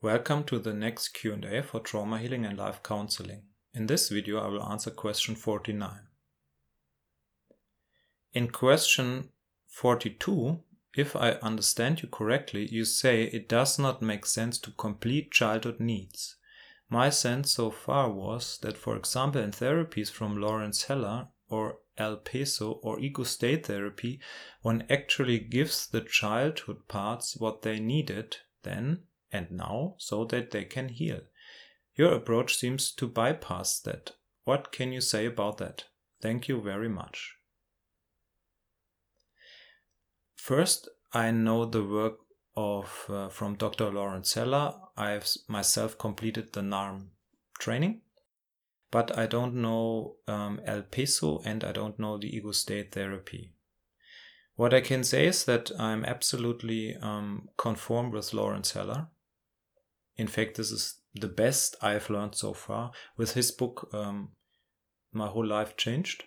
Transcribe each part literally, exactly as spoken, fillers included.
Welcome to the next Q and A for Trauma Healing and Life Counseling. In this video I will answer question forty-nine. In question forty-two, if I understand you correctly, you say it does not make sense to complete childhood needs. My sense so far was that, for example, in therapies from Lawrence Heller or El Peso or ego state therapy, one actually gives the childhood parts what they needed then and now so that they can heal. Your approach seems to bypass that. What can you say about that? Thank you very much. First, I know the work of uh, from Doctor Lawrence Heller. I have myself completed the N A R M training, but I don't know um, El Peso and I don't know the ego state therapy. What I can say is that I'm absolutely um, conform with Lawrence Heller. In fact, this is the best I've learned so far. With his book, um, my whole life changed.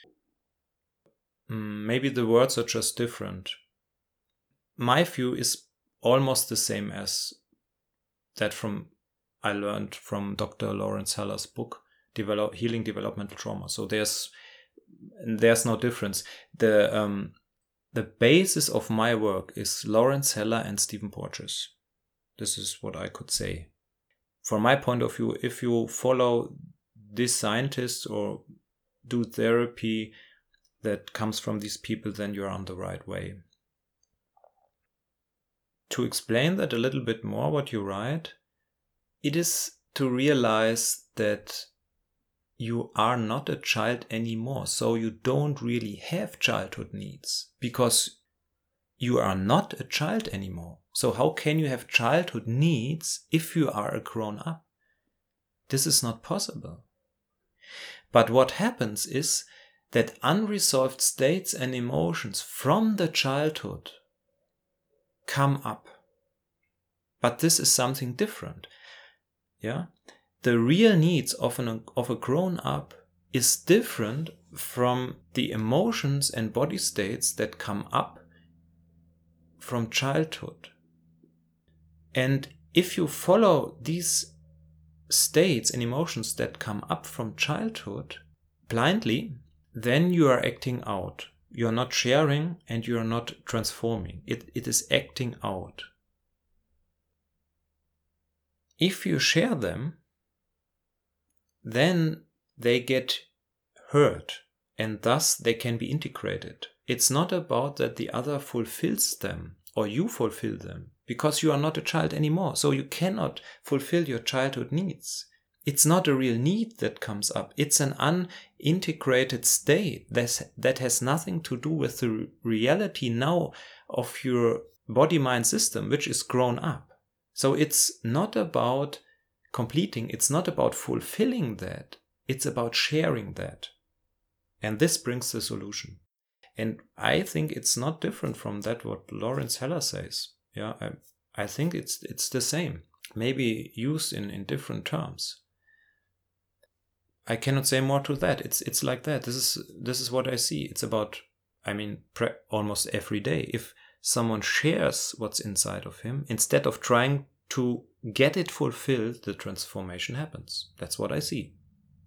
Maybe the words are just different. My view is almost the same as that from I learned from Doctor Lawrence Heller's book, Develop, Healing Developmental Trauma. So there's there's no difference. The um, the basis of my work is Lawrence Heller and Stephen Porges. This is what I could say. From my point of view, if you follow these scientists or do therapy that comes from these people, then you're on the right way. To explain that a little bit more, what you write, it is to realize that you are not a child anymore. So you don't really have childhood needs because you are not a child anymore. So how can you have childhood needs if you are a grown-up? This is not possible. But what happens is that unresolved states and emotions from the childhood come up. But this is something different. Yeah? The real needs of, an, of a grown-up is different from the emotions and body states that come up from childhood. And if you follow these states and emotions that come up from childhood blindly, then you are acting out. You are not sharing and you are not transforming. It, it is acting out. If you share them, then they get heard and thus they can be integrated. It's not about that the other fulfills them or you fulfill them, because you are not a child anymore. So you cannot fulfill your childhood needs. It's not a real need that comes up. It's an unintegrated state that's, that has nothing to do with the reality now of your body-mind system, which is grown up. So it's not about completing. It's not about fulfilling that. It's about sharing that. And this brings the solution. And I think it's not different from that what Lawrence Heller says. Yeah, I, I think it's it's the same. Maybe used in, in different terms. I cannot say more to that. It's it's like that. This is this is what I see. It's about, I mean, pre- almost every day. If someone shares what's inside of him, instead of trying to get it fulfilled, the transformation happens. That's what I see.